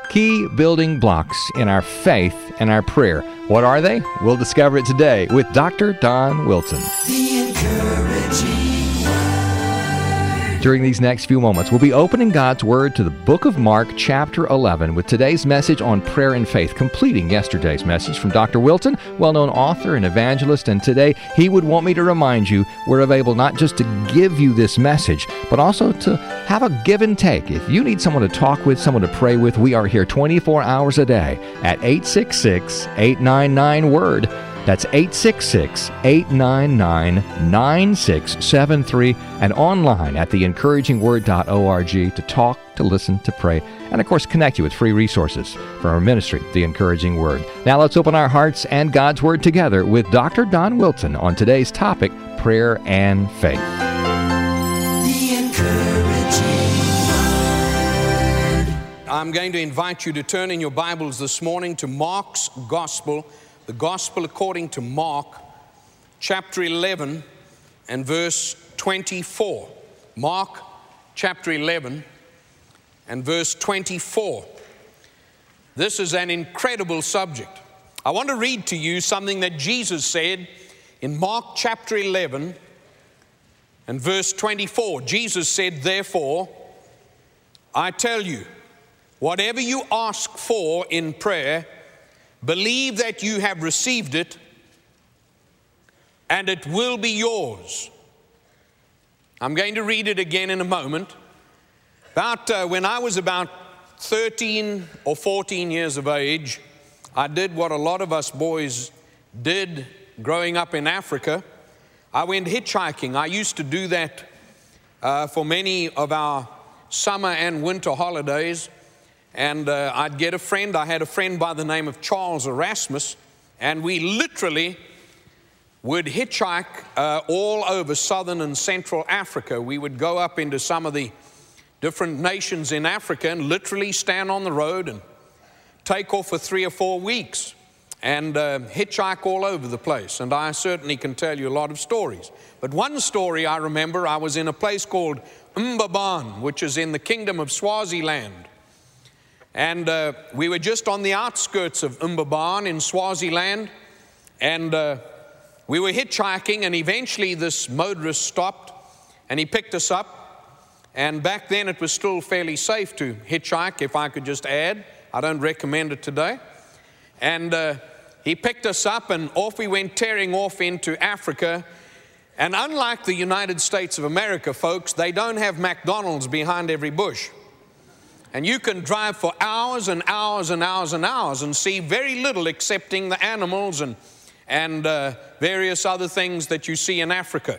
key building blocks in our faith and our prayer. What are they? We'll discover it today with Dr. Don Wilson. The Encouraging Word. During these next few moments, we'll be opening God's Word to the book of Mark, chapter 11, with today's message on prayer and faith, completing yesterday's message from Dr. Wilson, well-known author and evangelist. And today, he would want me to remind you we're available not just to give you this message, but also to have a give and take. If you need someone to talk with, someone to pray with, we are here 24 hours a day at 866-899-WORD. That's 866-899-9673 and online at theencouragingword.org to talk, to listen, to pray, and of course connect you with free resources from our ministry, The Encouraging Word. Now let's open our hearts and God's Word together with Dr. Don Wilson on today's topic, prayer and faith. The Encouraging Word. I'm going to invite you to turn in your Bibles this morning to Mark's Gospel, the Gospel according to Mark, chapter 11 and verse 24. Mark, chapter 11 and verse 24. This is an incredible subject. I want to read to you something that Jesus said in Mark, chapter 11 and verse 24. Jesus said, "Therefore, I tell you, whatever you ask for in prayer, believe that you have received it, and it will be yours." I'm going to read it again in a moment. When I was about 13 or 14 years of age, I did what a lot of us boys did growing up in Africa. I went hitchhiking. I used to do that for many of our summer and winter holidays. And I'd get a friend. I had a friend by the name of Charles Erasmus, and we literally would hitchhike all over southern and central Africa. We would go up into some of the different nations in Africa and literally stand on the road and take off for 3 or 4 weeks and hitchhike all over the place. And I certainly can tell you a lot of stories. But one story I remember, I was in a place called Mbabane, which is in the kingdom of Swaziland. And we were just on the outskirts of Mbabane in Swaziland, and we were hitchhiking, and eventually this motorist stopped, and he picked us up. And back then it was still fairly safe to hitchhike, if I could just add. I don't recommend it today. And he picked us up, and off we went, tearing off into Africa. And unlike the United States of America, folks, they don't have McDonald's behind every bush. And you can drive for hours and hours and hours and hours and see very little excepting the animals and various other things that you see in Africa.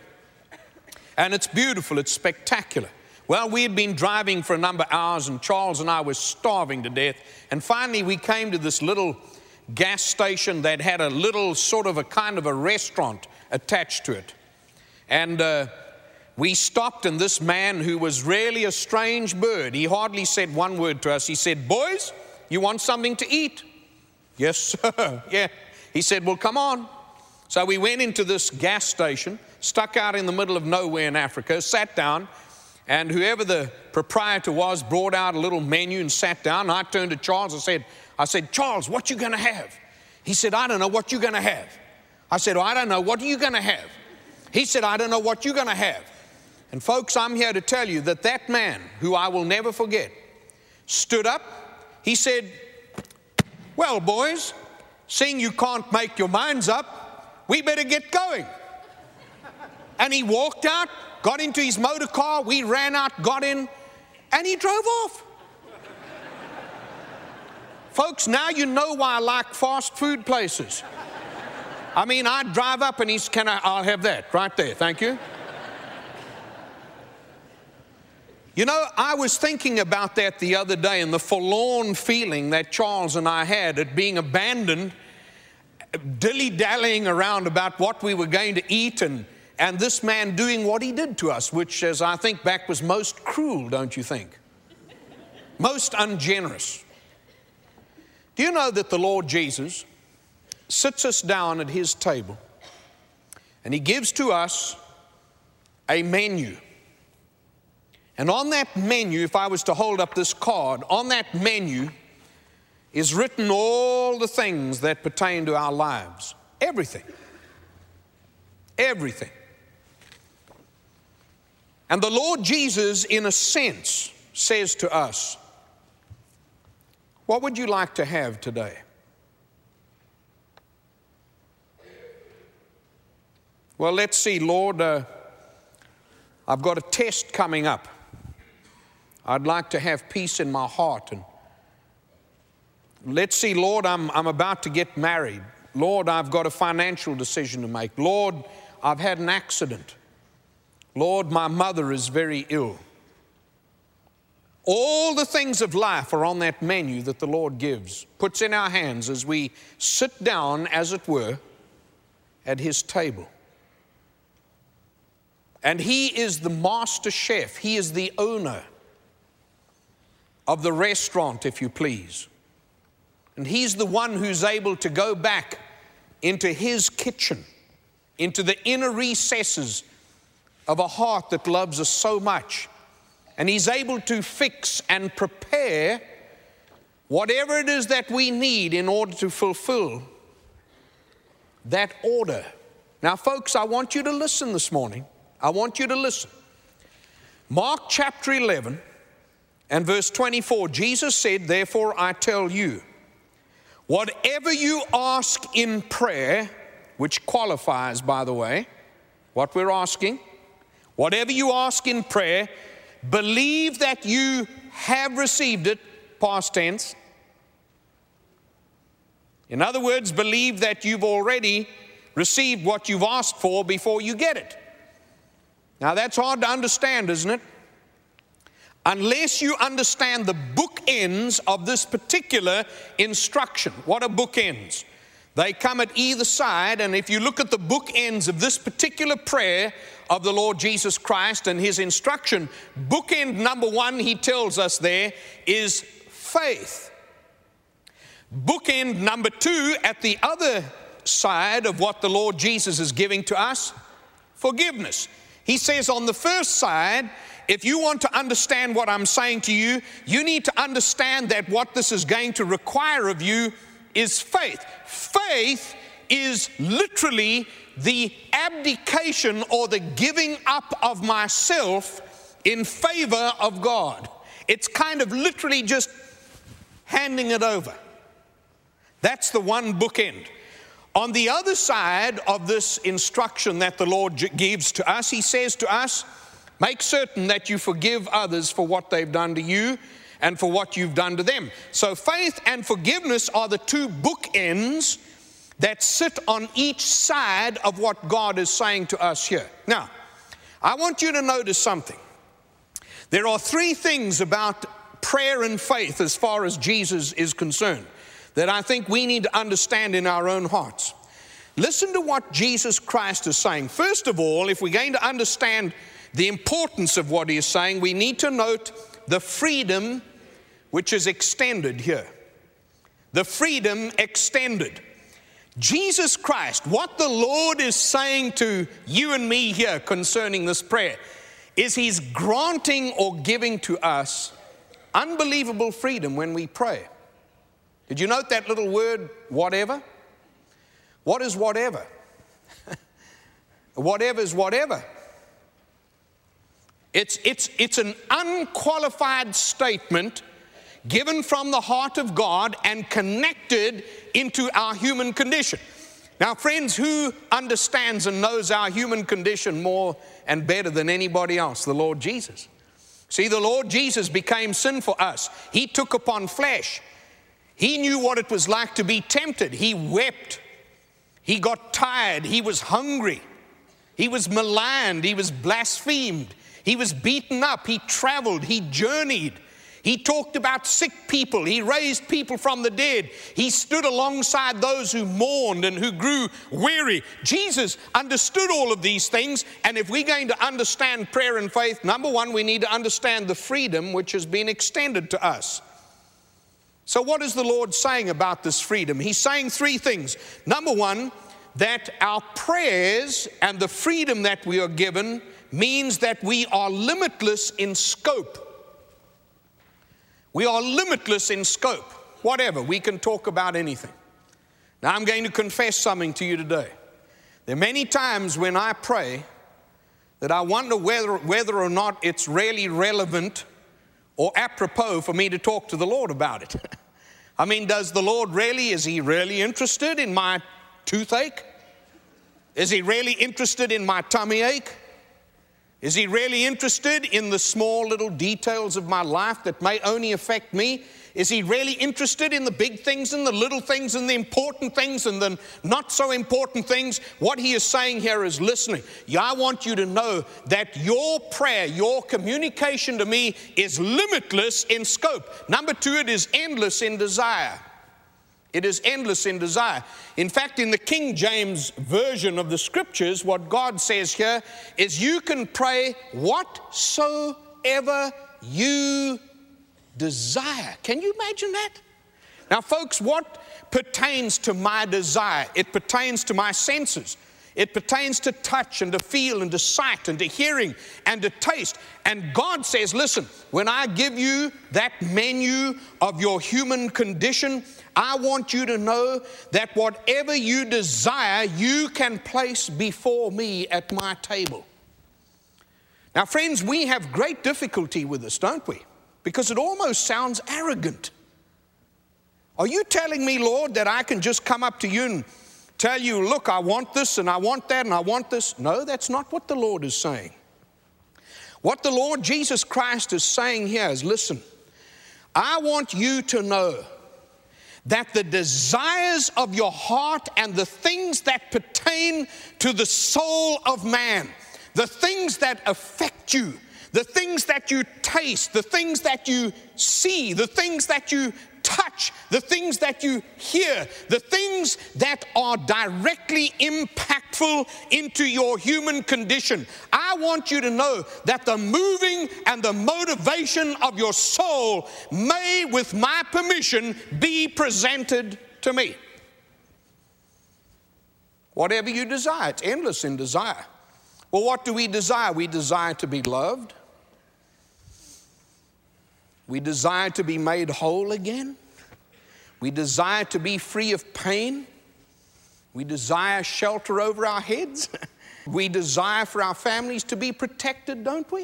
And it's beautiful, it's spectacular. Well, we had been driving for a number of hours, and Charles and I were starving to death. And finally we came to this little gas station that had a little sort of a kind of a restaurant attached to it. And we stopped, and this man, who was really a strange bird, he hardly said one word to us. He said, "Boys, you want something to eat?" "Yes, sir." "Yeah." He said, "Well, come on." So we went into this gas station, stuck out in the middle of nowhere in Africa, sat down, and whoever the proprietor was brought out a little menu and sat down. And I turned to Charles and I said, "Charles, what you going to have?" He said, "I don't know what you're going to have." I said, "Oh, I don't know. What are you going to have?" He said, "I don't know what you're going to have." And folks, I'm here to tell you that that man, who I will never forget, stood up. He said, "Well, boys, seeing you can't make your minds up, we better get going." And he walked out, got into his motor car, we ran out, got in, and he drove off. Folks, now you know why I like fast food places. I mean, I'd drive up and I'll have that right there, thank you. You know, I was thinking about that the other day, and the forlorn feeling that Charles and I had at being abandoned, dilly-dallying around about what we were going to eat, and this man doing what he did to us, which, as I think back, was most cruel, don't you think? Most ungenerous. Do you know that the Lord Jesus sits us down at his table, and he gives to us a menu? And on that menu, if I was to hold up this card, on that menu is written all the things that pertain to our lives. Everything. Everything. And the Lord Jesus, in a sense, says to us, what would you like to have today? Well, let's see, Lord, I've got a test coming up. I'd like to have peace in my heart. And let's see, Lord, I'm about to get married. Lord, I've got a financial decision to make. Lord, I've had an accident. Lord, my mother is very ill. All the things of life are on that menu that the Lord gives, puts in our hands as we sit down, as it were, at His table. And He is the master chef. He is the owner of the restaurant, if you please. And He's the one who's able to go back into His kitchen, into the inner recesses of a heart that loves us so much. And He's able to fix and prepare whatever it is that we need in order to fulfill that order. Now, folks, I want you to listen this morning. I want you to listen. Mark chapter 11 and verse 24, Jesus said, therefore I tell you, whatever you ask in prayer, which qualifies, by the way, what we're asking, whatever you ask in prayer, believe that you have received it, past tense. In other words, believe that you've already received what you've asked for before you get it. Now that's hard to understand, isn't it? Unless you understand the bookends of this particular instruction. What are bookends? They come at either side, and if you look at the bookends of this particular prayer of the Lord Jesus Christ and His instruction, bookend number one, He tells us there, is faith. Bookend number two, at the other side of what the Lord Jesus is giving to us, forgiveness. He says on the first side, if you want to understand what I'm saying to you, you need to understand that what this is going to require of you is faith. Faith is literally the abdication or the giving up of myself in favor of God. It's kind of literally just handing it over. That's the one bookend. On the other side of this instruction that the Lord gives to us, He says to us, make certain that you forgive others for what they've done to you and for what you've done to them. So faith and forgiveness are the two bookends that sit on each side of what God is saying to us here. Now, I want you to notice something. There are three things about prayer and faith as far as Jesus is concerned that I think we need to understand in our own hearts. Listen to what Jesus Christ is saying. First of all, if we're going to understand the importance of what He is saying, we need to note the freedom which is extended here. The freedom extended. Jesus Christ, what the Lord is saying to you and me here concerning this prayer is He's granting or giving to us unbelievable freedom when we pray. Did you note that little word, whatever? What is whatever? Whatever is whatever. It's an unqualified statement given from the heart of God and connected into our human condition. Now, friends, who understands and knows our human condition more and better than anybody else? The Lord Jesus. See, the Lord Jesus became sin for us. He took upon flesh. He knew what it was like to be tempted. He wept. He got tired. He was hungry. He was maligned. He was blasphemed. He was beaten up. He traveled. He journeyed. He talked about sick people. He raised people from the dead. He stood alongside those who mourned and who grew weary. Jesus understood all of these things. And if we're going to understand prayer and faith, number one, we need to understand the freedom which has been extended to us. So what is the Lord saying about this freedom? He's saying three things. Number one, that our prayers and the freedom that we are given means that we are limitless in scope. We are limitless in scope. whatever. We can talk about anything. Now, I'm going to confess something to you today. There are many times when I pray that I wonder whether or not it's really relevant or apropos for me to talk to the Lord about it. I mean, is he really interested in my toothache? Is he really interested in my tummy ache? Is he really interested in the small little details of my life that may only affect me? Is he really interested in the big things and the little things and the important things and the not so important things? What he is saying here is listening. I want you to know that your prayer, your communication to me is limitless in scope. Number two, it is endless in desire. It is endless in desire. In fact, in the King James Version of the Scriptures, what God says here is you can pray whatsoever you desire. Can you imagine that? Now, folks, what pertains to my desire? It pertains to my senses. It pertains to touch and to feel and to sight and to hearing and to taste. And God says, listen, when I give you that menu of your human condition, I want you to know that whatever you desire, you can place before me at my table. Now, friends, we have great difficulty with this, don't we? Because it almost sounds arrogant. Are you telling me, Lord, that I can just come up to you and tell you, look, I want this and I want that and I want this? No, that's not what the Lord is saying. What the Lord Jesus Christ is saying here is, listen, I want you to know that the desires of your heart and the things that pertain to the soul of man, the things that affect you, the things that you taste, the things that you see, the things that you touch, the things that you hear, the things that are directly impactful into your human condition. I want you to know that the moving and the motivation of your soul may, with my permission, be presented to me. Whatever you desire, it's endless in desire. Well, what do we desire? We desire to be loved. We desire to be made whole again. We desire to be free of pain. We desire shelter over our heads. We desire for our families to be protected, don't we?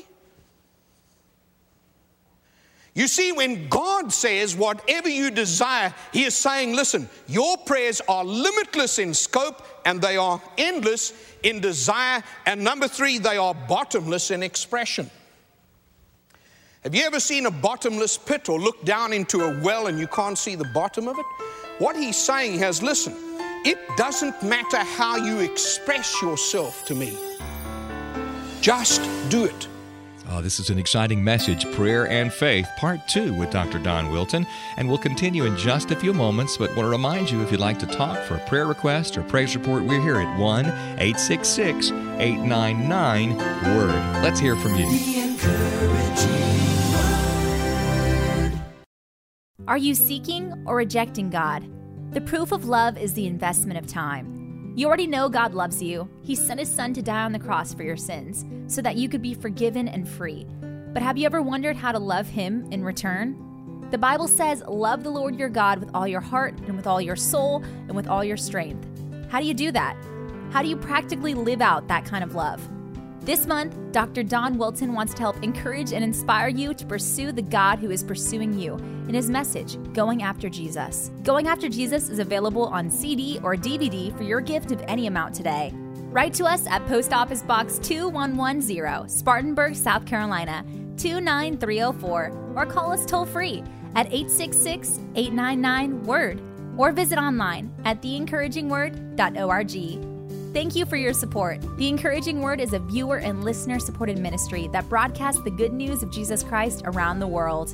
You see, when God says whatever you desire, He is saying, listen, your prayers are limitless in scope and they are endless in desire. And number three, they are bottomless in expression. Have you ever seen a bottomless pit or looked down into a well and you can't see the bottom of it? What He's saying here is, listen, it doesn't matter how you express yourself to me. Just do it. Oh, this is an exciting message, Prayer and Faith, Part 2 with Dr. Don Wilton. And we'll continue in just a few moments, but want to remind you, if you'd like to talk for a prayer request or praise report, we're here at 1-866-899-WORD. Let's hear from you. The encouraging word. Are you seeking or rejecting God? The proof of love is the investment of time. You already know God loves you. He sent His Son to die on the cross for your sins so that you could be forgiven and free. But have you ever wondered how to love Him in return? The Bible says, love the Lord your God with all your heart and with all your soul and with all your strength. How do you do that? How do you practically live out that kind of love? This month, Dr. Don Wilton wants to help encourage and inspire you to pursue the God who is pursuing you in his message, Going After Jesus. Going After Jesus is available on CD or DVD for your gift of any amount today. Write to us at Post Office Box 2110, Spartanburg, South Carolina, 29304, or call us toll-free at 866-899-WORD, or visit online at theencouragingword.org. Thank you for your support. The Encouraging Word is a viewer and listener-supported ministry that broadcasts the good news of Jesus Christ around the world.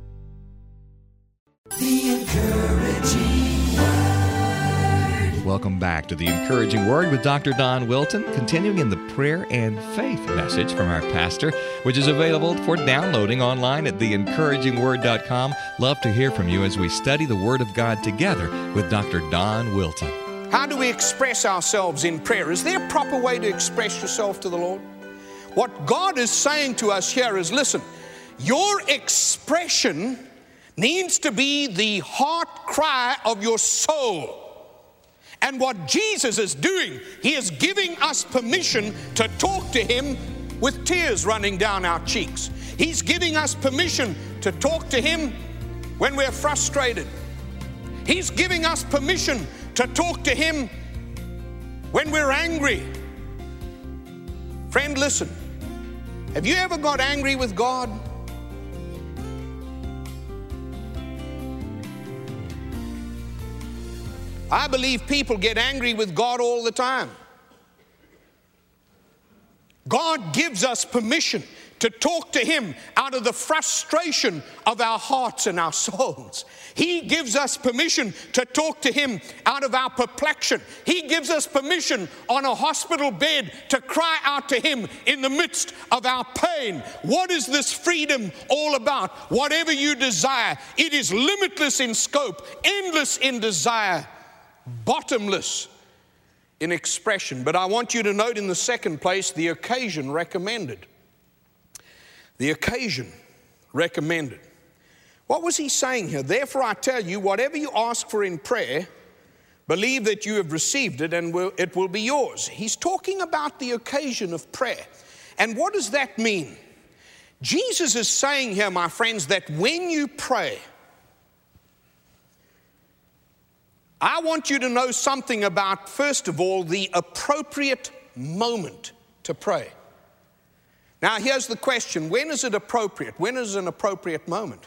The encouraging word. Welcome back to The Encouraging Word with Dr. Don Wilton, continuing in the Prayer and Faith message from our pastor, which is available for downloading online at theencouragingword.com. Love to hear from you as we study the Word of God together with Dr. Don Wilton. How do we express ourselves in prayer? Is there a proper way to express yourself to the Lord? What God is saying to us here is, listen, your expression needs to be the heart cry of your soul. And what Jesus is doing, He is giving us permission to talk to Him with tears running down our cheeks. He's giving us permission to talk to Him when we're frustrated. He's giving us permission to talk to Him when we're angry. Friend, listen. Have you ever got angry with God? I believe people get angry with God all the time. God gives us permission to talk to Him out of the frustration of our hearts and our souls. He gives us permission to talk to Him out of our perplexion. He gives us permission on a hospital bed to cry out to Him in the midst of our pain. What is this freedom all about? Whatever you desire, it is limitless in scope, endless in desire, bottomless in expression. But I want you to note in the second place, the occasion recommended. The occasion recommended. What was He saying here? Therefore I tell you, whatever you ask for in prayer, believe that you have received it and it will be yours. He's talking about the occasion of prayer. And what does that mean? Jesus is saying here, my friends, that when you pray, I want you to know something about, first of all, the appropriate moment to pray. Now, here's the question. When is it appropriate? When is an appropriate moment?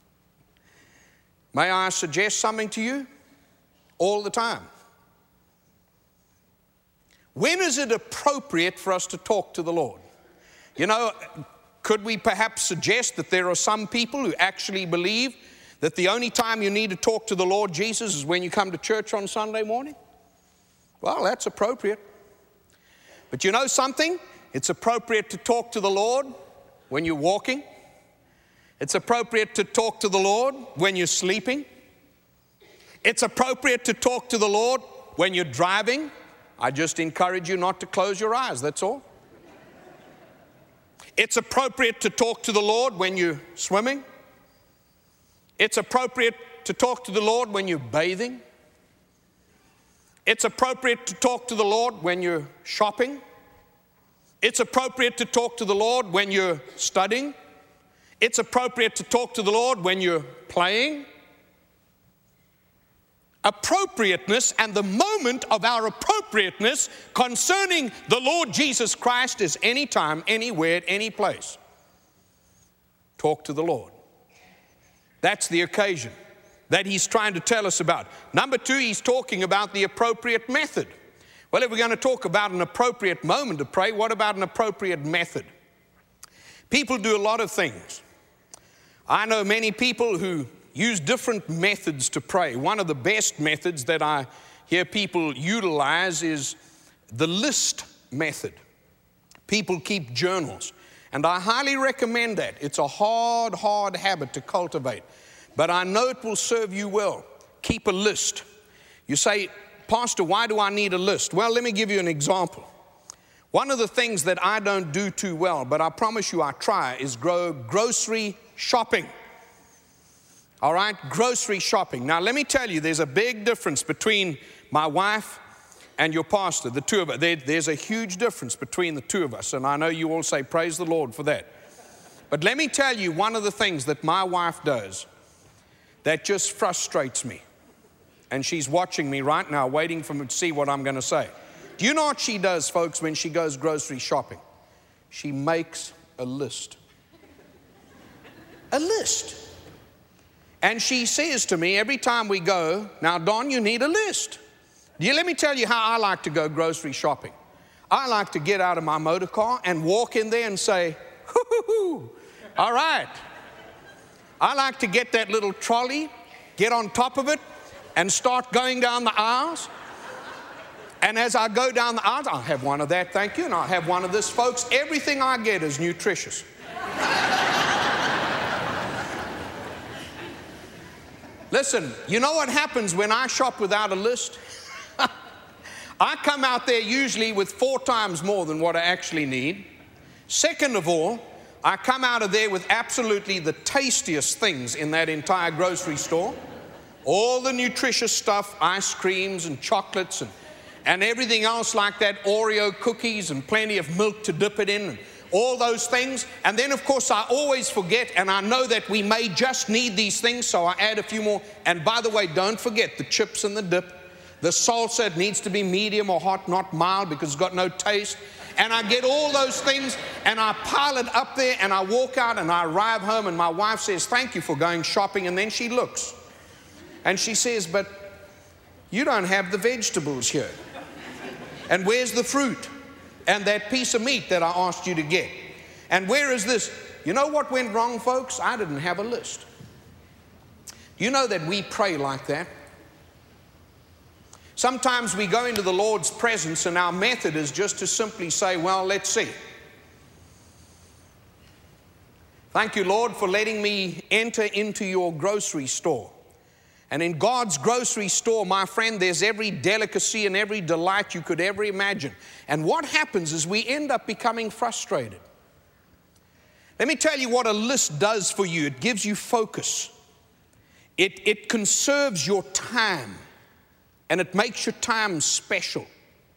May I suggest something to you? All the time. When is it appropriate for us to talk to the Lord? You know, could we perhaps suggest that there are some people who actually believe that the only time you need to talk to the Lord Jesus is when you come to church on Sunday morning? Well, that's appropriate. But you know something? It's appropriate to talk to the Lord when you're walking. It's appropriate to talk to the Lord when you're sleeping. It's appropriate to talk to the Lord when you're driving. I just encourage you not to close your eyes, that's all. It's appropriate to talk to the Lord when you're swimming. It's appropriate to talk to the Lord when you're bathing. It's appropriate to talk to the Lord when you're shopping. It's appropriate to talk to the Lord when you're studying. It's appropriate to talk to the Lord when you're playing. Appropriateness and the moment of our appropriateness concerning the Lord Jesus Christ is anytime, anywhere, at any place. Talk to the Lord. That's the occasion that He's trying to tell us about. Number two, He's talking about the appropriate method. Well, if we're going to talk about an appropriate moment to pray, what about an appropriate method? People do a lot of things. I know many people who use different methods to pray. One of the best methods that I hear people utilize is the list method. People keep journals, and I highly recommend that. It's a hard habit to cultivate, but I know it will serve you well. Keep a list. You say, Pastor, why do I need a list? Well, let me give you an example. One of the things that I don't do too well, but I promise you I try, is grocery shopping. All right, grocery shopping. Now, let me tell you, there's a big difference between my wife and your pastor, the two of us. There's a huge difference between the two of us, and I know you all say, praise the Lord for that. But let me tell you one of the things that my wife does that just frustrates me. And she's watching me right now, waiting for me to see what I'm going to say. Do you know what she does, folks, when she goes grocery shopping? She makes a list. A list. And she says to me every time we go, now, Don, you need a list. Let me tell you how I like to go grocery shopping. I like to get out of my motor car and walk in there and say, hoo-hoo-hoo, all right. I like to get that little trolley, get on top of it, and start going down the aisles. And as I go down the aisles, I'll have one of that, thank you, and I'll have one of this, folks. Everything I get is nutritious. Listen, you know what happens when I shop without a list? I come out there usually with 4 times more than what I actually need. Second of all, I come out of there with absolutely the tastiest things in that entire grocery store. All the nutritious stuff, ice creams and chocolates and everything else like that, Oreo cookies and plenty of milk to dip it in, and all those things. And then, of course, I always forget, and I know that we may just need these things, so I add a few more. And by the way, don't forget the chips and the dip. The salsa, it needs to be medium or hot, not mild, because it's got no taste. And I get all those things, and I pile it up there, and I walk out, and I arrive home, and my wife says, "Thank you for going shopping." And then she looks, and she says, "But you don't have the vegetables here. And where's the fruit? And that piece of meat that I asked you to get? And where is this?" You know what went wrong, folks? I didn't have a list. You know that we pray like that? Sometimes we go into the Lord's presence and our method is just to simply say, "Well, let's see. Thank you, Lord, for letting me enter into your grocery store." And in God's grocery store, my friend, there's every delicacy and every delight you could ever imagine. And what happens is we end up becoming frustrated. Let me tell you what a list does for you. It gives you focus. It conserves your time, and it makes your time special.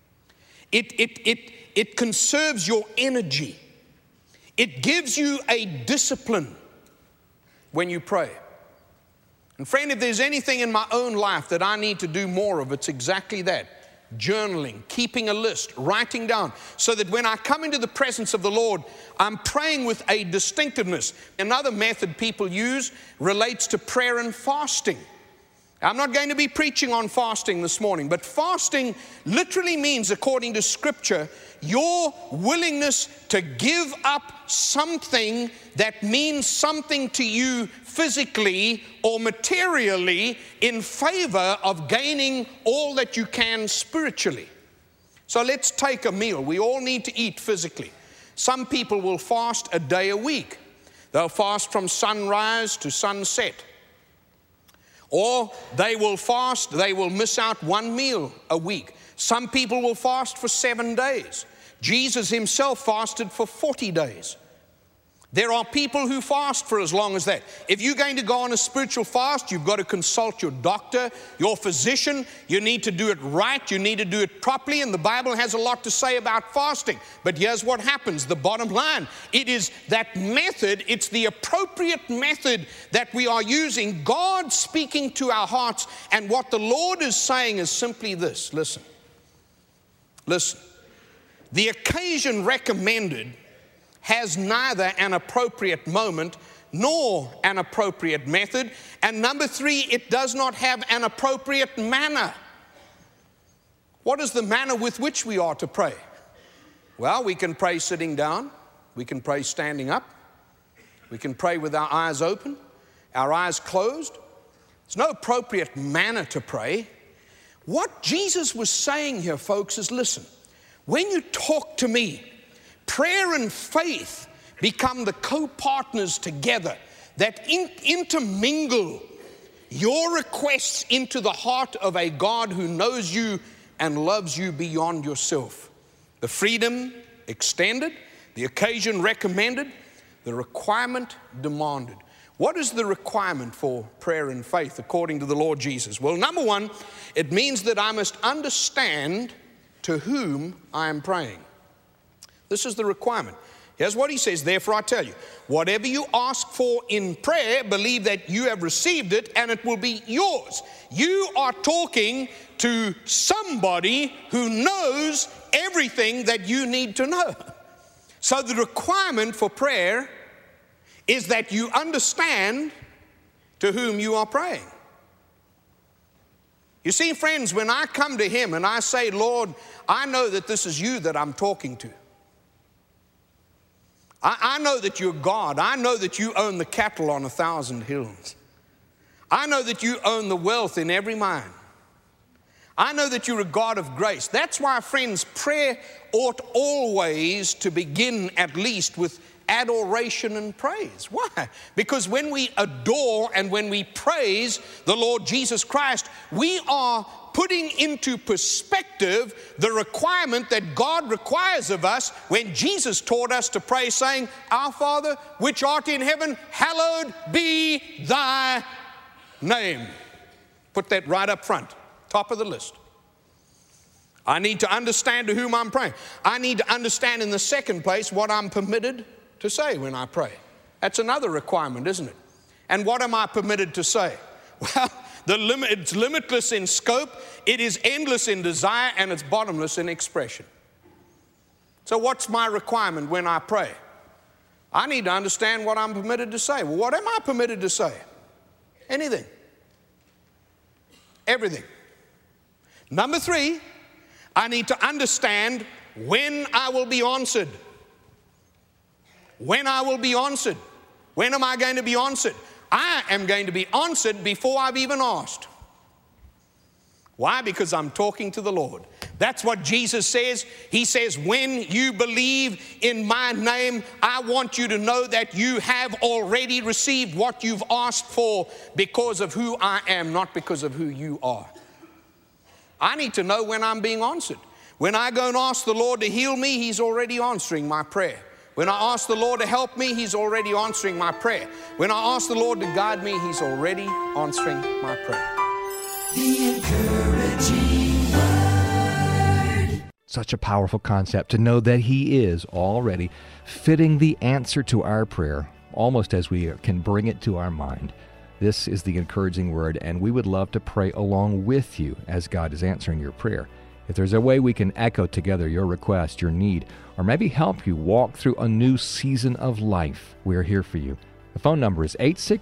It conserves your energy. It gives you a discipline when you pray. And friend, if there's anything in my own life that I need to do more of, it's exactly that. Journaling, keeping a list, writing down, so that when I come into the presence of the Lord, I'm praying with a distinctiveness. Another method people use relates to prayer and fasting. I'm not going to be preaching on fasting this morning, but fasting literally means, according to Scripture, your willingness to give up something that means something to you physically or materially in favor of gaining all that you can spiritually. So let's take a meal. We all need to eat physically. Some people will fast a day a week. They'll fast from sunrise to sunset. Or they will fast, they will miss out one meal a week. Some people will fast for 7 days. Jesus himself fasted for 40 days. There are people who fast for as long as that. If you're going to go on a spiritual fast, you've got to consult your doctor, your physician. You need to do it right. You need to do it properly. And the Bible has a lot to say about fasting. But here's what happens. The bottom line, it is that method, it's the appropriate method that we are using. God speaking to our hearts. And what the Lord is saying is simply this. Listen. The occasion recommended has neither an appropriate moment nor an appropriate method. And number 3, it does not have an appropriate manner. What is the manner with which we are to pray? Well, we can pray sitting down. We can pray standing up. We can pray with our eyes open, our eyes closed. There's no appropriate manner to pray. What Jesus was saying here, folks, is listen, when you talk to me, prayer and faith become the co-partners together that intermingle your requests into the heart of a God who knows you and loves you beyond yourself. The freedom extended, the occasion recommended, the requirement demanded. What is the requirement for prayer and faith according to the Lord Jesus? Well, number 1, it means that I must understand to whom I am praying. This is the requirement. Here's what he says, "Therefore I tell you, whatever you ask for in prayer, believe that you have received it and it will be yours." You are talking to somebody who knows everything that you need to know. So the requirement for prayer is that you understand to whom you are praying. You see, friends, when I come to him and I say, "Lord, I know that this is you that I'm talking to. I know that you're God. I know that you own the cattle on 1,000 hills. I know that you own the wealth in every mine. I know that you're a God of grace." That's why, friends, prayer ought always to begin at least with adoration and praise. Why? Because when we adore and when we praise the Lord Jesus Christ, we are putting into perspective the requirement that God requires of us when Jesus taught us to pray, saying, Our Father, which art in heaven, hallowed be thy name. Put that right up front, top of the list. I need to understand to whom I'm praying. I need to understand in the second place what I'm permitted to say when I pray. That's another requirement, isn't it? And what am I permitted to say? Well, it's limitless in scope, it is endless in desire, and it's bottomless in expression. So what's my requirement when I pray? I need to understand what I'm permitted to say. Well, what am I permitted to say? Anything. Everything. Number 3, I need to understand when I will be answered. When I will be answered. When am I going to be answered? I am going to be answered before I've even asked. Why? Because I'm talking to the Lord. That's what Jesus says. He says, when you believe in my name, I want you to know that you have already received what you've asked for because of who I am, not because of who you are. I need to know when I'm being answered. When I go and ask the Lord to heal me, He's already answering my prayer. When I ask the Lord to help me, He's already answering my prayer. When I ask the Lord to guide me, He's already answering my prayer. The encouraging word. Such a powerful concept to know that He is already fitting the answer to our prayer, almost as we can bring it to our mind. This is the encouraging word, and we would love to pray along with you as God is answering your prayer. If there's a way we can echo together your request, your need, or maybe help you walk through a new season of life, we're here for you. The phone number is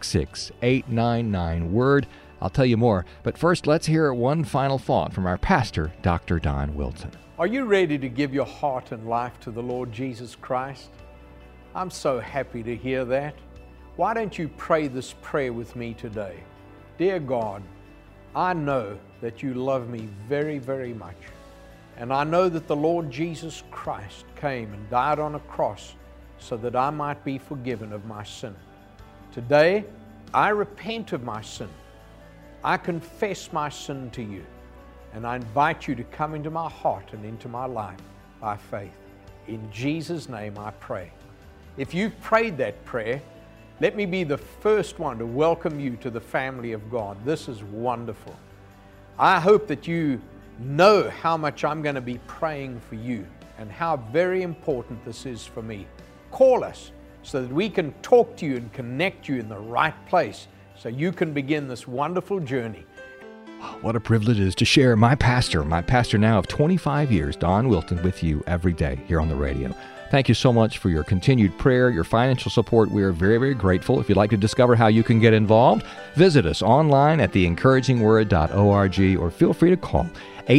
866-899-WORD. I'll tell you more, but first let's hear one final thought from our pastor, Dr. Don Wilton. Are you ready to give your heart and life to the Lord Jesus Christ? I'm so happy to hear that. Why don't you pray this prayer with me today? Dear God, I know that you love me very, very much. And I know that the Lord Jesus Christ came and died on a cross so that I might be forgiven of my sin. Today, I repent of my sin. I confess my sin to you. And I invite you to come into my heart and into my life by faith. In Jesus' name I pray. If you've prayed that prayer, let me be the first one to welcome you to the family of God. This is wonderful. I hope that you know how much I'm going to be praying for you and how very important this is for me. Call us so that we can talk to you and connect you in the right place so you can begin this wonderful journey. What a privilege it is to share my pastor now of 25 years, Don Wilton, with you every day here on the radio. Thank you so much for your continued prayer, your financial support. We are very, very grateful. If you'd like to discover how you can get involved, visit us online at theencouragingword.org or feel free to call.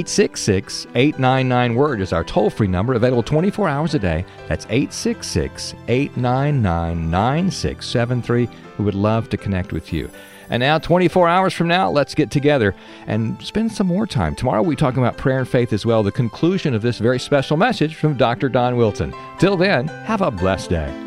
866-899-WORD is our toll-free number, available 24 hours a day. That's 866-899-9673. We would love to connect with you. And now, 24 hours from now, let's get together and spend some more time. Tomorrow, we'll be talking about prayer and faith as well, the conclusion of this very special message from Dr. Don Wilton. Till then, have a blessed day.